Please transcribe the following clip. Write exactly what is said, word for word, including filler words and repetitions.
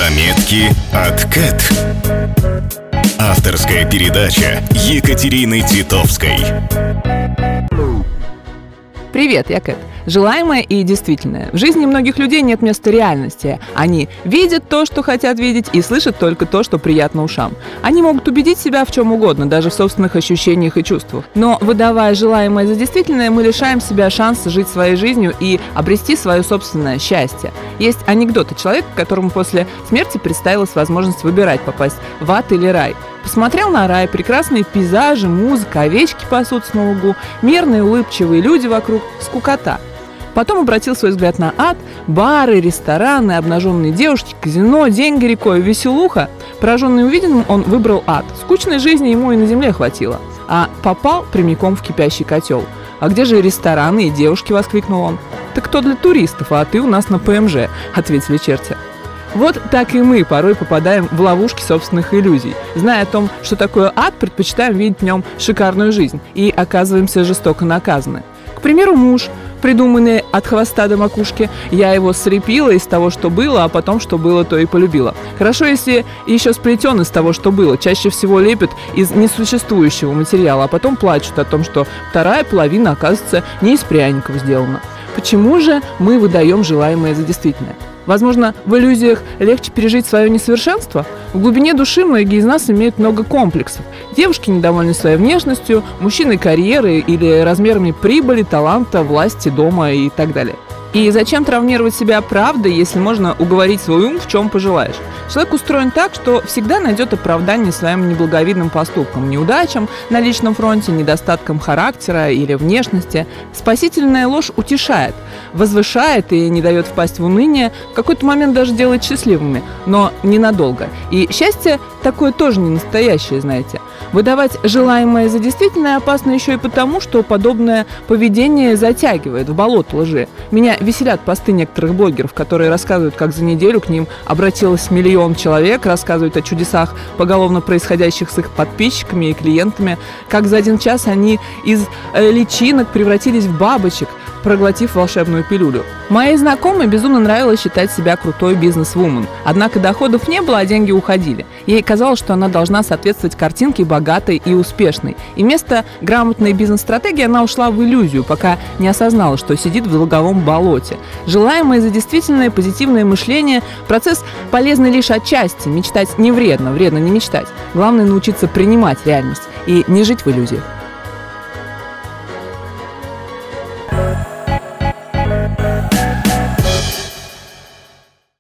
Заметки от Кэт. Авторская передача Екатерины Титовской. Привет, я Кэт. Желаемое и действительное. В жизни многих людей нет места реальности. Они видят то, что хотят видеть, и слышат только то, что приятно ушам. Они могут убедить себя в чем угодно, даже в собственных ощущениях и чувствах. Но, выдавая желаемое за действительное, мы лишаем себя шанса жить своей жизнью и обрести свое собственное счастье. Есть анекдот о человеке, которому после смерти представилась возможность выбирать, попасть в ад или рай. Посмотрел на рай, прекрасные пейзажи, музыка, овечки пасутся на лугу, мирные улыбчивые люди вокруг, скукота. Потом обратил свой взгляд на ад, бары, рестораны, обнаженные девушки, казино, деньги рекой, веселуха. Пораженный увиденным, он выбрал ад. Скучной жизни ему и на земле хватило. А попал прямиком в кипящий котел. «А где же рестораны и девушки?» — воскликнул он. «Так то для туристов, а ты у нас на ПМЖ», — ответили черти. Вот так и мы порой попадаем в ловушки собственных иллюзий. Зная о том, что такое ад, предпочитаем видеть в нем шикарную жизнь и оказываемся жестоко наказаны. К примеру, муж, придуманный от хвоста до макушки. Я его слепила из того, что было, а потом, что было, то и полюбила. Хорошо, если еще сплетен из того, что было. Чаще всего лепят из несуществующего материала, а потом плачут о том, что вторая половина, оказывается, не из пряников сделана. Почему же мы выдаем желаемое за действительное? Возможно, в иллюзиях легче пережить свое несовершенство? В глубине души многие из нас имеют много комплексов. Девушки недовольны своей внешностью, мужчины карьерой или размерами прибыли, таланта, власти, дома и так далее. И зачем травмировать себя правдой, если можно уговорить свой ум в чем пожелаешь? Человек устроен так, что всегда найдет оправдание своим неблаговидным поступкам, неудачам на личном фронте, недостаткам характера или внешности. Спасительная ложь утешает, возвышает и не дает впасть в уныние, в какой-то момент даже делает счастливыми, но ненадолго. И счастье такое тоже не настоящее, знаете. Выдавать желаемое за действительное опасно еще и потому, что подобное поведение затягивает в болото лжи. Меня веселят посты некоторых блогеров, которые рассказывают, как за неделю к ним обратилось миллион человек, рассказывают о чудесах, поголовно происходящих с их подписчиками и клиентами, как за один час они из э, личинок превратились в бабочек, проглотив волшебную пилюлю. Моей знакомой безумно нравилось считать себя крутой бизнес-вумен. Однако доходов не было, а деньги уходили. Ей казалось, что она должна соответствовать картинке богатой и успешной. И вместо грамотной бизнес-стратегии она ушла в иллюзию, пока не осознала, что сидит в долговом болоте. Желаемое за действительное позитивное мышление – процесс полезный лишь отчасти. Мечтать не вредно, вредно не мечтать. Главное научиться принимать реальность и не жить в иллюзиях.